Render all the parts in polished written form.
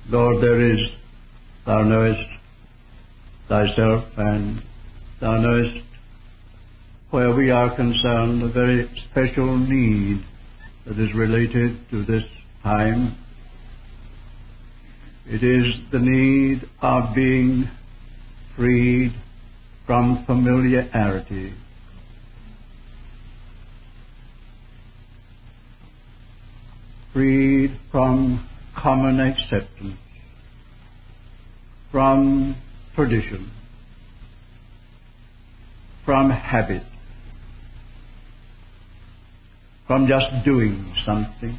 Lord, there is, thou knowest thyself, and thou knowest where we are concerned, a very special need that is related to this time. It is the need of being freed from familiarity. Freed from common acceptance, from tradition, from habit, from just doing something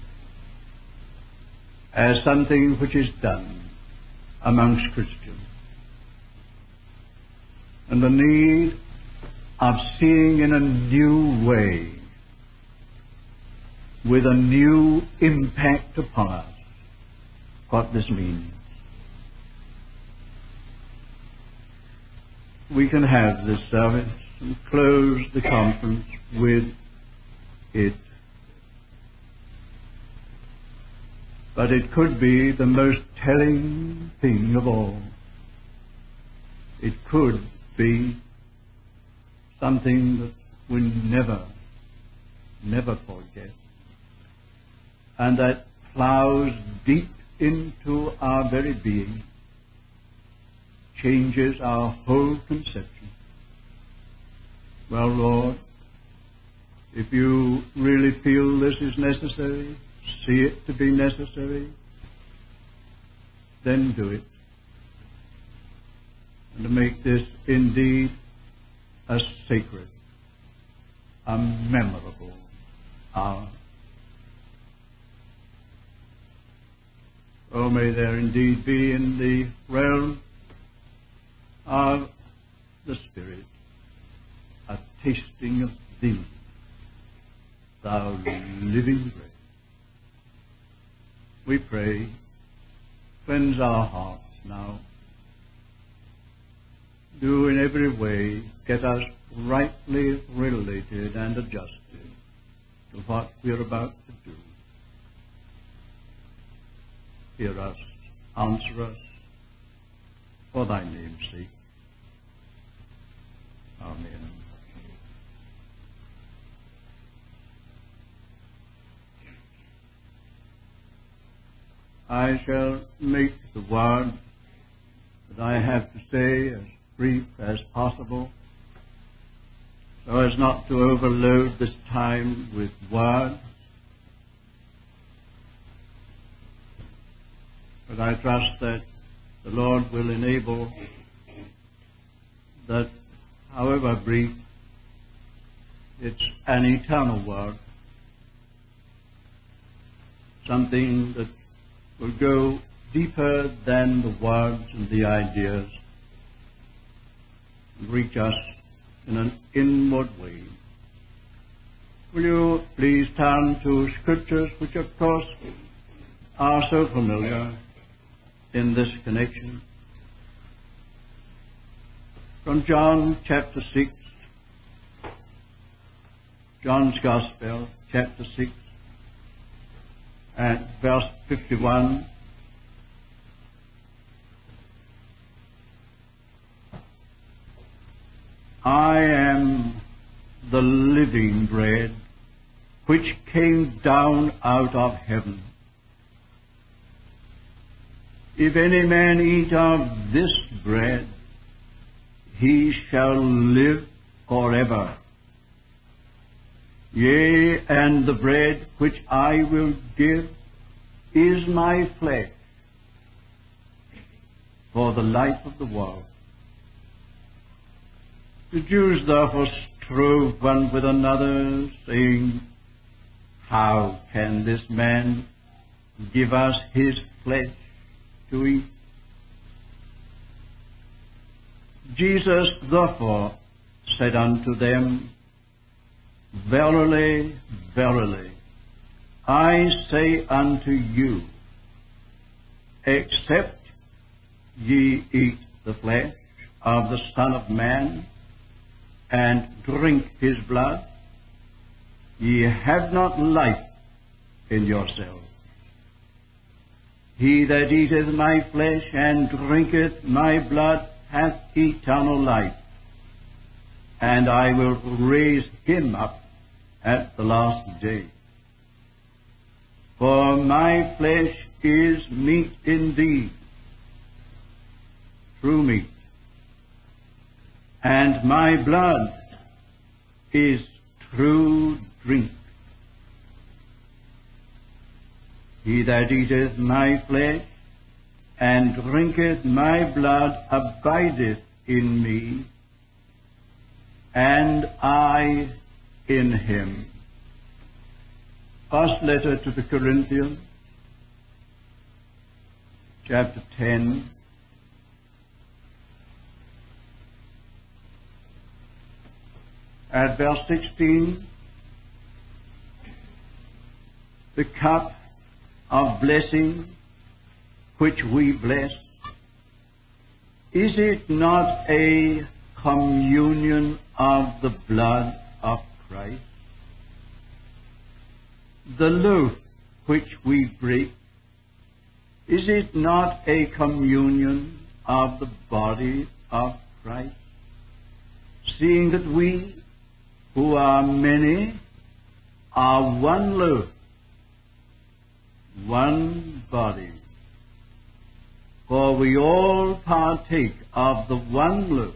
as something which is done amongst Christians. And the need of seeing in a new way, with a new impact upon us, what this means. We can have this service and close the conference with it. But it could be the most telling thing of all. It could be something that we never forget, and that plows deep into our very being, changes our whole conception. Well, Lord, if you really feel this is necessary, see it to be necessary, then do it. And to make this indeed a sacred, a memorable hour. Oh, may there indeed be in the realm of the Spirit a tasting of Thee, Thou living bread. We pray, cleanse our hearts now. Do in every way get us rightly related and adjusted to what we are about to do. Hear us, answer us, for Thy name's sake. Amen. I shall make the word that I have to say as brief as possible, so as not to overload this time with words. But I trust that the Lord will enable that, however brief, it's an eternal word, something that will go deeper than the words and the ideas and reach us in an inward way. Will you please turn to Scriptures which, of course, are so familiar in this connection. From John chapter 6, John's Gospel, chapter 6, and verse 51. I am the living bread which came down out of heaven. If any man eat of this bread, he shall live forever. Yea, and the bread which I will give is my flesh for the life of the world. The Jews therefore strove one with another, saying, How can this man give us his flesh to eat? Jesus therefore said unto them, Verily, verily, I say unto you, except ye eat the flesh of the Son of Man, and drink his blood, ye have not life in yourselves. He that eateth my flesh and drinketh my blood hath eternal life, and I will raise him up at the last day. For my flesh is meat indeed, true meat, and my blood is true drink. He that eateth my flesh and drinketh my blood abideth in me, and I in him. First letter to the Corinthians, chapter 10. At verse 16, the cup of blessing which we bless, is it not a communion of the blood of Christ? The loaf which we break, is it not a communion of the body of Christ? Seeing that we, who are many, are one loaf, one body. For we all partake of the one loaf.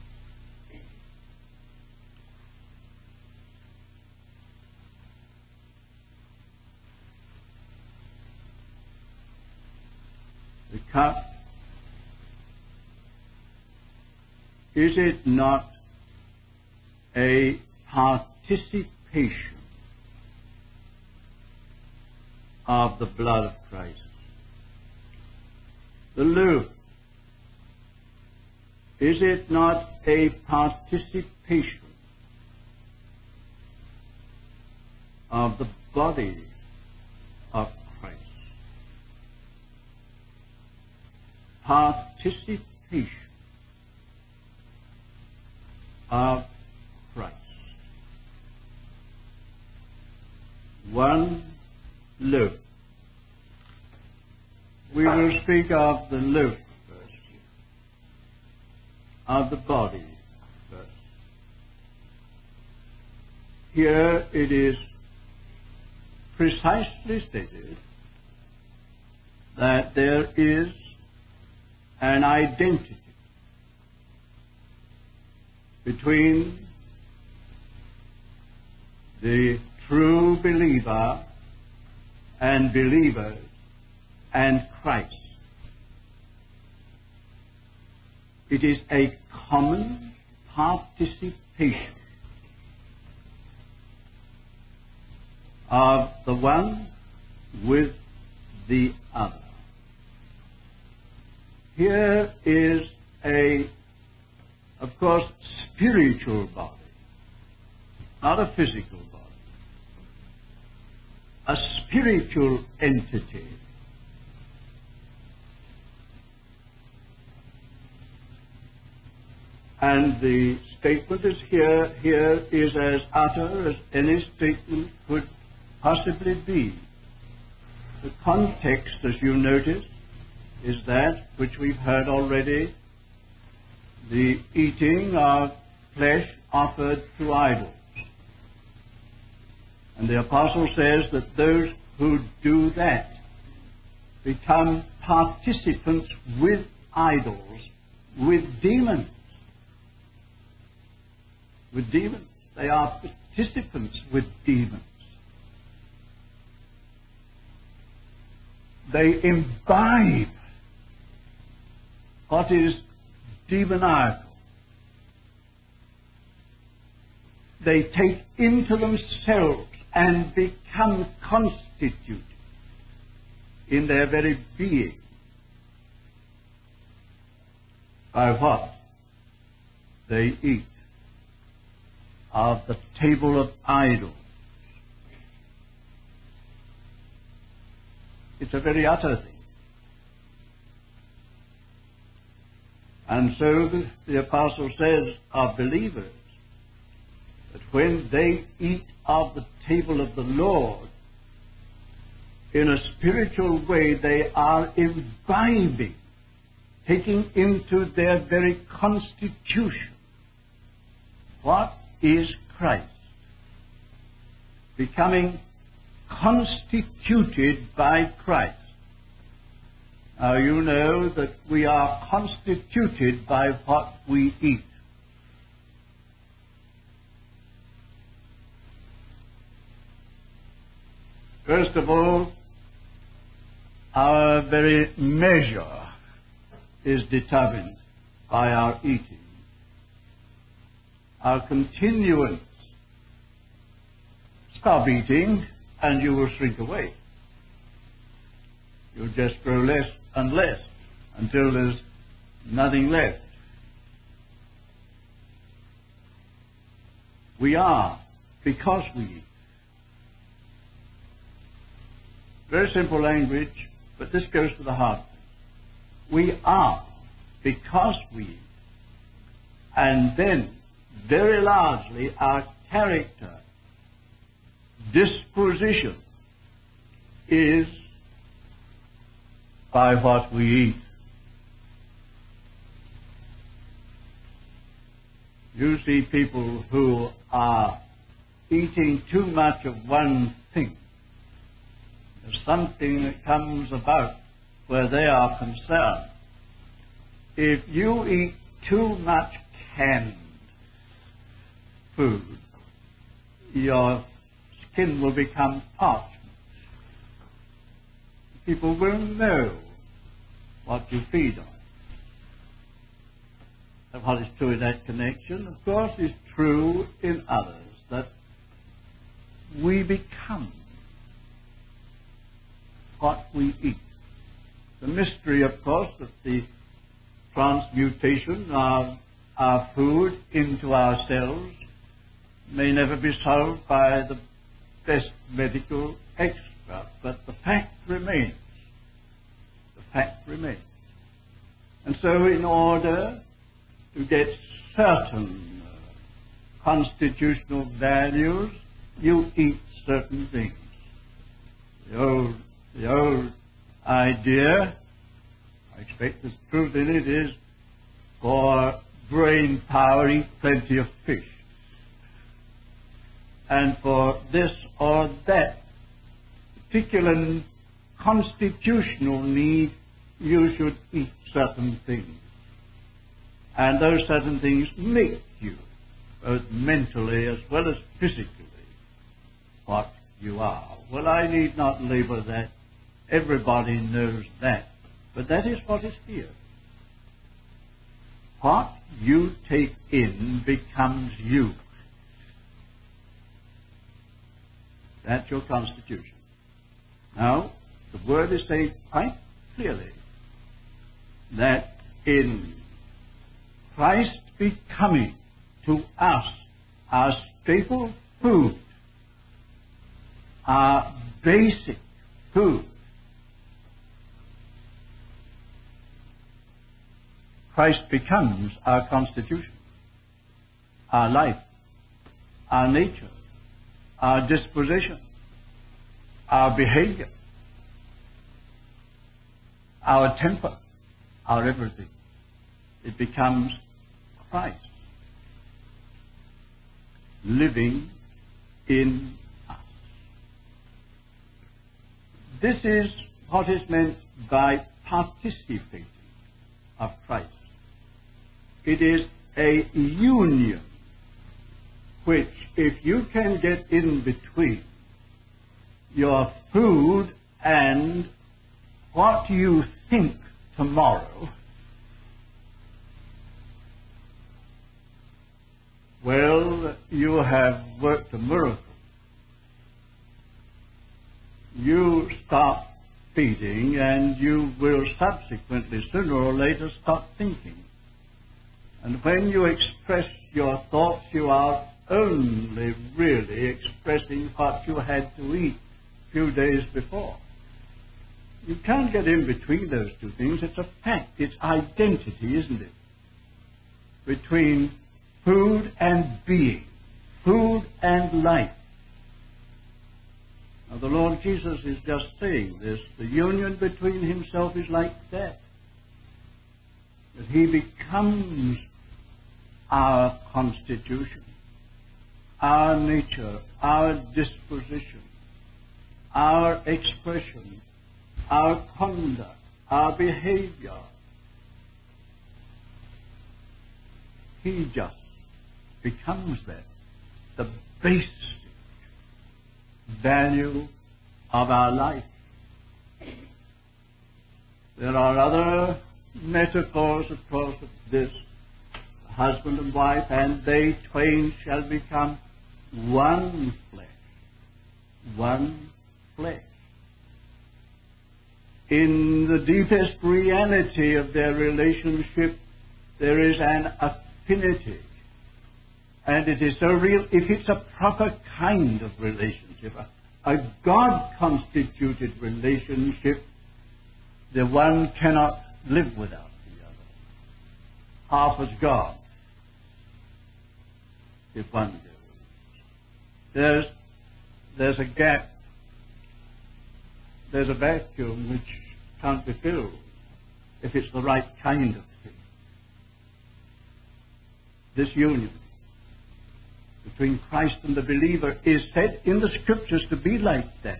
The cup, is it not a participation of the blood of Christ? The loaf, is it not a participation of the body of Christ? Participation of Christ. One loaf. We will speak of the loaf first, of the body first. Here it is precisely stated that there is an identity between the true believer and believers and Christ. It is a common participation of the one with the other. Here is of course, spiritual body, not a physical body, a spiritual entity. And the statement is here is as utter as any statement could possibly be. The context, as you notice, is that which we've heard already, the eating of flesh offered to idols. And the Apostle says that those who do that become participants with idols, with demons. With demons. They are participants with demons. They imbibe what is demoniacal. They take into themselves and become constituted in their very being by what they eat of the table of idols. It's a very utter thing. And so the Apostle says of believers that when they eat of the table of the Lord, in a spiritual way, they are imbibing, taking into their very constitution what is Christ, becoming constituted by Christ. Now you know that we are constituted by what we eat. First of all, our very measure is determined by our eating. Our continuance. Stop eating and you will shrink away. You'll just grow less and less until there's nothing left. We are because we eat. Very simple language, but this goes to the heart. We are because we eat. And then, very largely, our character, disposition, is by what we eat. You see people who are eating too much of one thing. There's something that comes about where they are concerned. If you eat too much canned food, your skin will become parched. People will know what you feed on. And what is true in that connection, of course, is true in others, that we become what we eat. The mystery, of course, of the transmutation of our food into ourselves may never be solved by the best medical expert, but the fact remains. The fact remains. And so in order to get certain constitutional values, you eat certain things. The old idea, I expect there's truth in it, is for brain power, eat plenty of fish. And for this or that particular constitutional need, you should eat certain things. And those certain things make you, both mentally as well as physically, what you are. Well, I need not labor that. Everybody knows that. But that is what is here. What you take in becomes you. That's your constitution. Now, the word is saying quite clearly that in Christ becoming to us our staple food, our basic food, Christ becomes our constitution, our life, our nature, our disposition, our behavior, our temper, our everything. It becomes Christ living in us. This is what is meant by participating of Christ. It is a union which, if you can get in between your food and what you think tomorrow, well, you have worked a miracle. You stop feeding and you will subsequently, sooner or later, stop thinking. And when you express your thoughts, you are only really expressing what you had to eat a few days before. You can't get in between those two things. It's a fact. It's identity, isn't it? Between food and being, food and life. Now, the Lord Jesus is just saying this. The union between himself is like that. That he becomes our constitution, our nature, our disposition, our expression, our conduct, our behavior. He just becomes that, the basic value of our life. There are other metaphors, of course, of this. Husband and wife, and they twain shall become one flesh. One flesh. In the deepest reality of their relationship, there is an affinity. And it is so real, if it's a proper kind of relationship, a God-constituted relationship, the one cannot live without the other. Half as God, if one goes. There's a gap, there's a vacuum which can't be filled if it's the right kind of thing. This union between Christ and the believer is said in the Scriptures to be like that.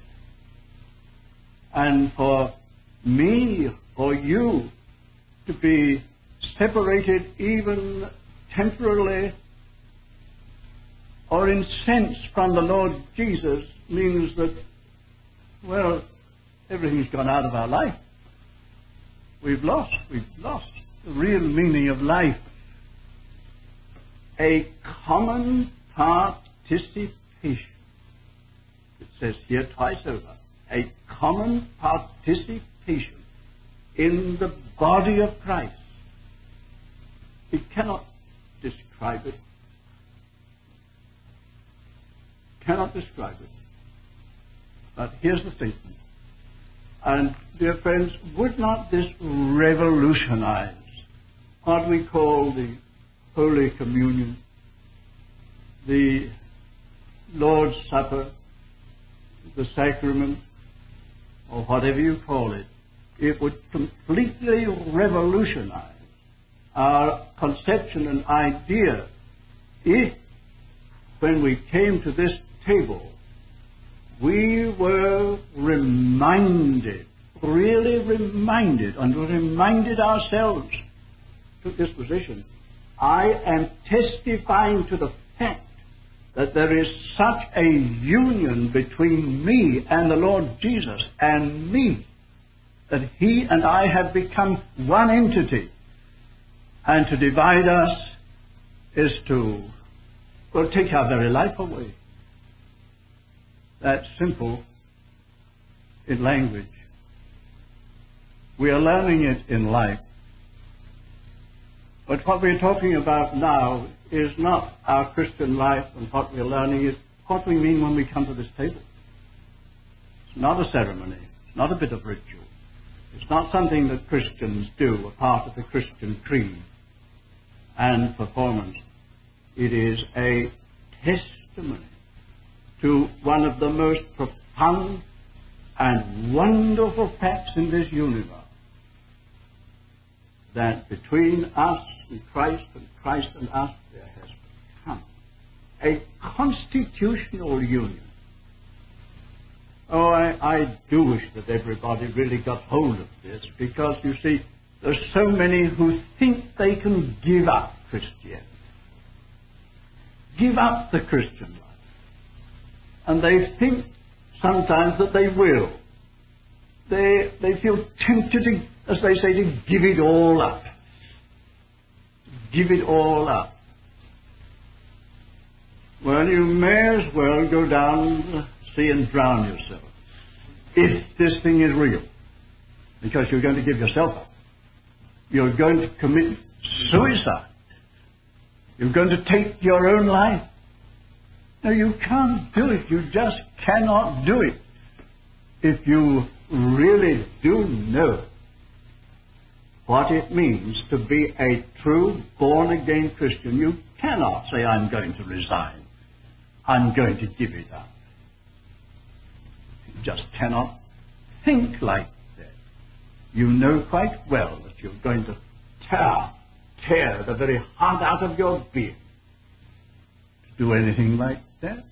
And for me, for you, to be separated even temporarily or incensed from the Lord Jesus means that, well, everything's gone out of our life. We've lost the real meaning of life. A common participation. It says here twice over. A common participation in the body of Christ. It cannot describe it. Cannot describe it. But here's the statement. And, dear friends, would not this revolutionize what we call the Holy Communion, the Lord's Supper, the sacrament, or whatever you call it? It would completely revolutionize our conception and idea if, when we came to this table, we were reminded, really reminded, and reminded ourselves to this position. I am testifying to the fact that there is such a union between me and the Lord Jesus and me, that He and I have become one entity. And to divide us is to, well, take our very life away. That's simple in language. We are learning it in life. But what we're talking about now is not our Christian life, and what we're learning is what we mean when we come to this table. It's not a ceremony. It's not a bit of ritual. It's not something that Christians do, a part of the Christian creed and performance. It is a testimony to one of the most profound and wonderful facts in this universe, that between us and Christ and us there has become a constitutional union. Oh, I do wish that everybody really got hold of this, because, you see, there's so many who think they can give up Christianity, give up the Christian life. And they think sometimes that they will. They feel tempted to, as they say, to give it all up. Give it all up. Well, you may as well go down the sea and drown yourself, if this thing is real, because you're going to give yourself up. You're going to commit suicide. You're going to take your own life. No, you can't do it. You just cannot do it. If you really do know what it means to be a true born-again Christian, you cannot say, I'm going to resign. I'm going to give it up. You just cannot think like that. You know quite well that you're going to tear the very heart out of your being to do anything like that.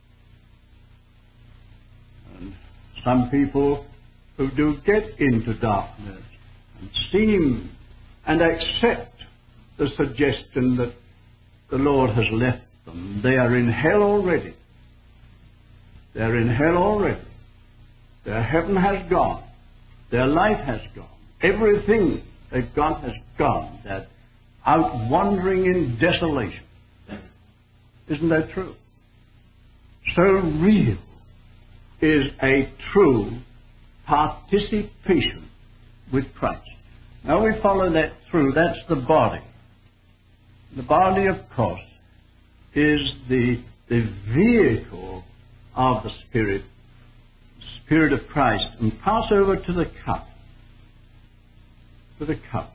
And some people who do get into darkness and seem and accept the suggestion that the Lord has left them, they are in hell already. They're in hell already. Their heaven has gone. Their life has gone. Everything they've got has gone. They're out wandering in desolation. Isn't that true? So real is a true participation with Christ. Now we follow that through. That's the body. The body, of course, is the vehicle of the Spirit of Christ. And pass over to the cup. To the cup.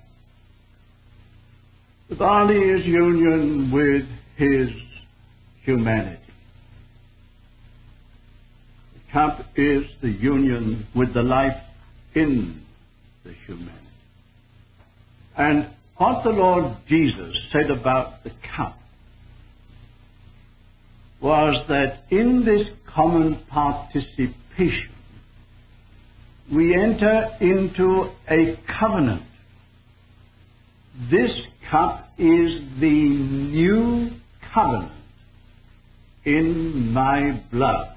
The body is union with His humanity. The cup is the union with the life in the humanity. And what the Lord Jesus said about the cup was that in this common participation we enter into a covenant. This cup is the new covenant in my blood.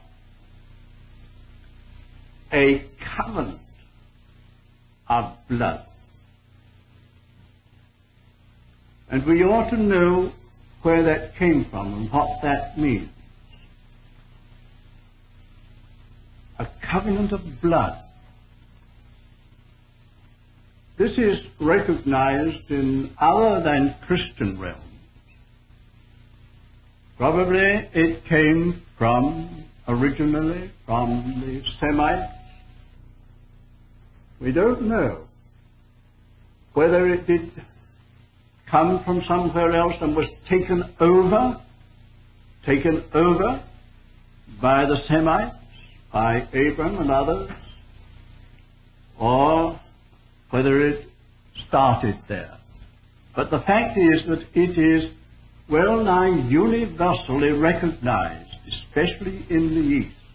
A covenant of blood. And we ought to know where that came from and what that means. A covenant of blood. This is recognized in other than Christian realms. Probably it came originally from the Semites. We don't know whether it did come from somewhere else and was taken over by the Semites, by Abram and others, or whether it started there. But the fact is that it is well nigh universally recognized, especially in the East.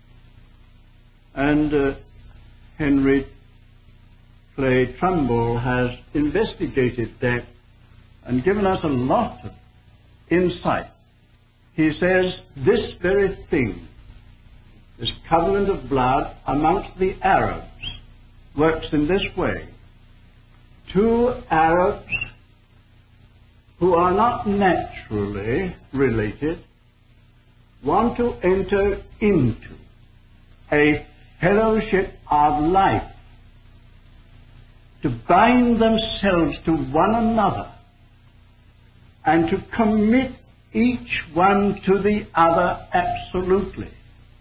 And Henry Clay Trumbull has investigated that and given us a lot of insight. He says this very thing, this covenant of blood amongst the Arabs, works in this way. Two Arabs who are not naturally related want to enter into a fellowship of life, to bind themselves to one another and to commit each one to the other absolutely.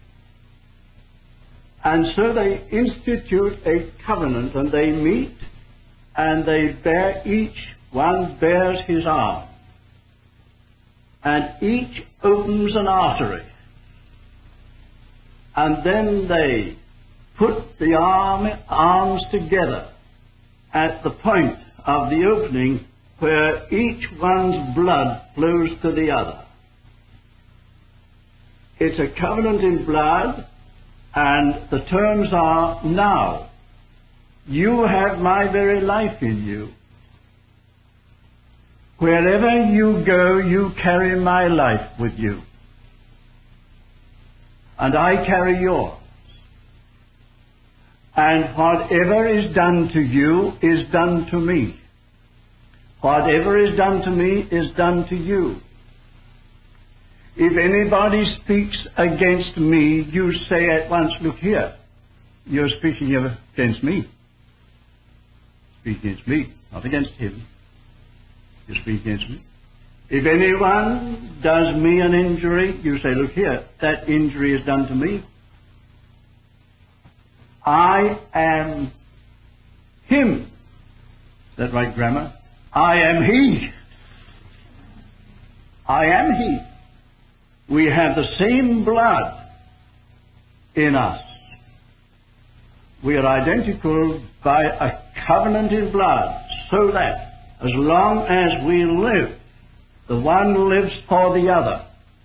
And so they institute a covenant, and they meet, and they bear, each one bears his arm, and each opens an artery, and then they put the arms together at the point of the opening where each one's blood flows to the other. It's a covenant in blood, and the terms are, now, you have my very life in you. Wherever you go, you carry my life with you. And I carry yours. And whatever is done to you is done to me. Whatever is done to me is done to you. If anybody speaks against me, you say at once, look here, you're speaking against me. Speak against me, not against him. You speak against me. If anyone does me an injury, you say, look here, that injury is done to me. I am him. Is that right grammar? I am he. I am he. We have the same blood in us. We are identical by a covenant in blood, so that as long as we live, the one lives for the other.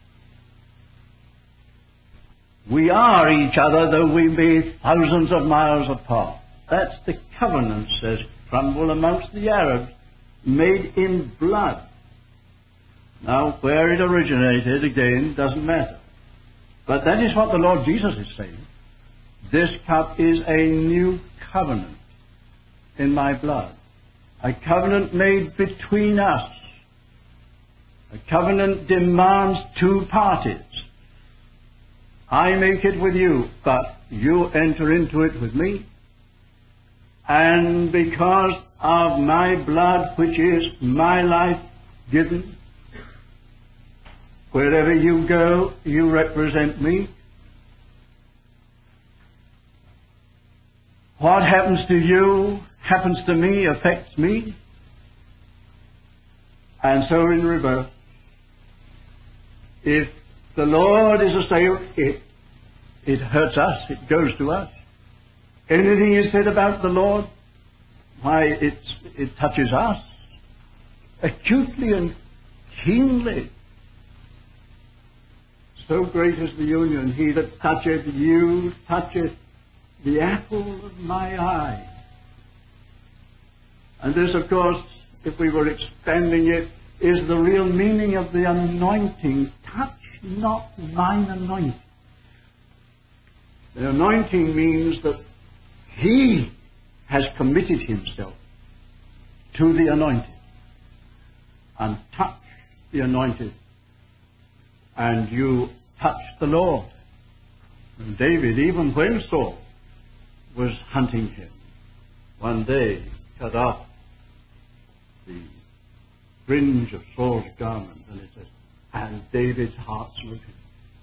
We are each other, though we be thousands of miles apart. That's the covenant, says Trumbull, amongst the Arabs, made in blood. Now, where it originated, again, doesn't matter. But that is what the Lord Jesus is saying. This cup is a new covenant in my blood. A covenant made between us. A covenant demands two parties. I make it with you, but you enter into it with me. And because of my blood, which is my life given, wherever you go, you represent me. What happens to you happens to me, affects me. And so in reverse. If the Lord is assailed, it hurts us, it goes to us. Anything is said about the Lord, why, it touches us acutely and keenly. So great is the union, he that toucheth you toucheth the apple of my eye. And this, of course, if we were expanding it, is the real meaning of the anointing. Touch not mine anointing. The anointing means that he has committed himself to the anointed. And touch the anointed, and you touch the Lord. And David, even when Saul was hunting him, one day cut off the fringe of Saul's garment, and it says, and David's heart smote him.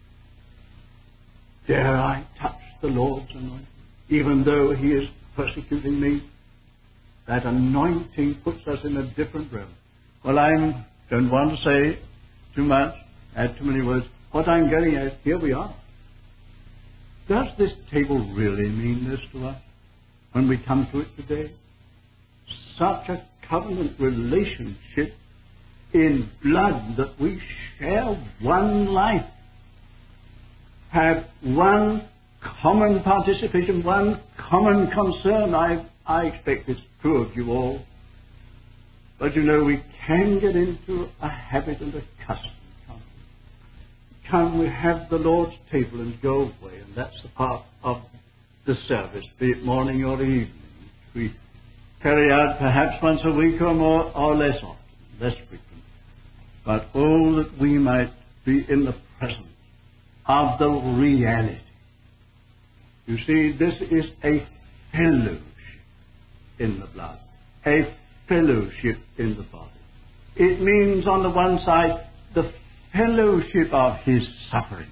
Dare I touch the Lord's anointing, even though he is persecuting me? That anointing puts us in a different realm. Well, I don't want to say too much, add too many words. What I'm getting at, here we are. Does this table really mean this to us when we come to it today? Such a covenant relationship in blood that we share one life, have one common participation, one common concern. I expect it's true of you all. But you know, we can get into a habit and a custom. Can we have the Lord's table and go away? And that's the part of the service, be it morning or evening. We carry out perhaps once a week or more, or less often, less frequent. But oh, that we might be in the presence of the reality. You see, this is a fellowship in the blood, a fellowship in the body. It means, on the one side, the fellowship of his sufferings,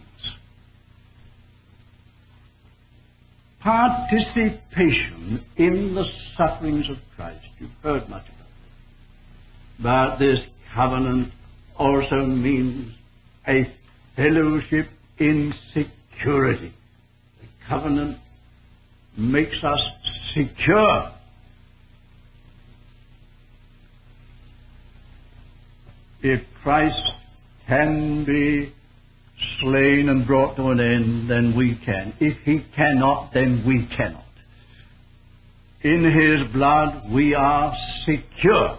participation in the sufferings of Christ. You've heard much about it. But this covenant also means a fellowship in security. The covenant makes us secure. If Christ can be slain and brought to an end, then we can. If he cannot, then we cannot. In his blood we are secure.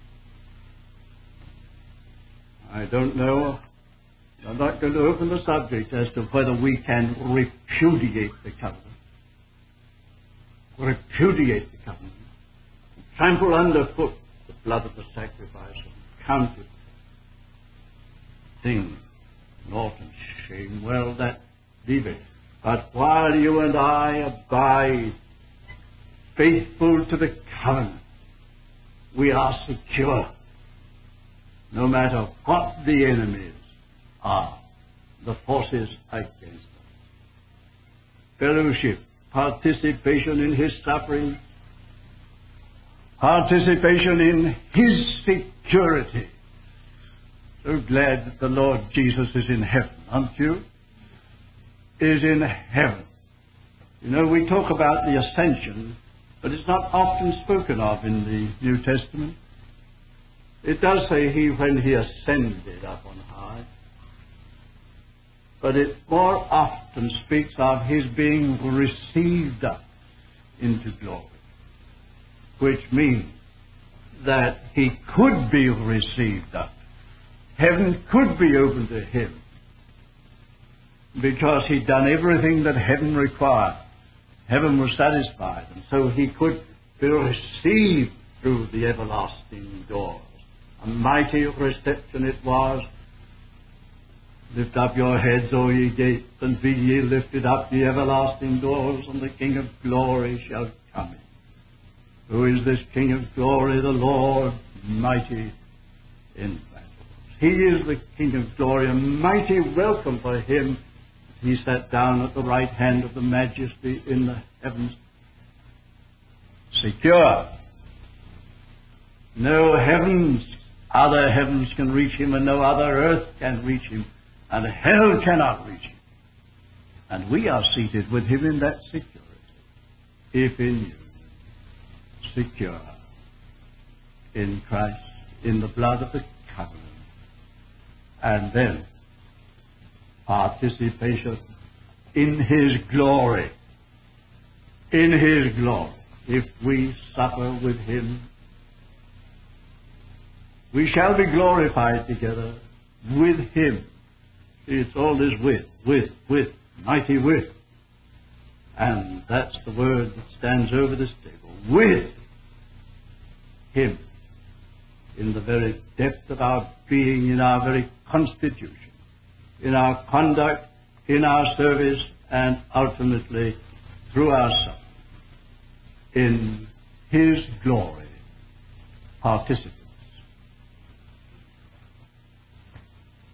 I don't know. I'm not going to open the subject as to whether we can repudiate the covenant. Repudiate the covenant. Trample underfoot the blood of the sacrifice and count it thing, naught and shame. Well, that leave it. But while you and I abide faithful to the covenant, we are secure. No matter what the enemies are, the forces against us. Fellowship, participation in his suffering, participation in his security. So glad that the Lord Jesus is in heaven, aren't you? Is in heaven. You know, we talk about the ascension, but it's not often spoken of in the New Testament. It does say when he ascended up on high, but it more often speaks of his being received up into glory, which means that he could be received up. Heaven could be open to him because he'd done everything that heaven required. Heaven was satisfied, and so he could be received through the everlasting doors. A mighty reception it was. Lift up your heads, O ye gates, and be ye lifted up, ye everlasting doors, and the King of glory shall come in. Who is this King of glory? The Lord mighty in battle. He is the King of glory, a mighty welcome for him. He sat down at the right hand of the Majesty in the heavens. Secure. No heavens, other heavens can reach him, and no other earth can reach him, and hell cannot reach him. And we are seated with him in that security, if in you. Secure in Christ, in the blood of the covenant, and then participation in his glory. In his glory. If we suffer with him, we shall be glorified together with him. It's all this with, mighty with. And that's the word that stands over this table. With him. In the very depth of our being, in our very constitution, in our conduct, in our service, and ultimately through our suffering. In his glory, participants.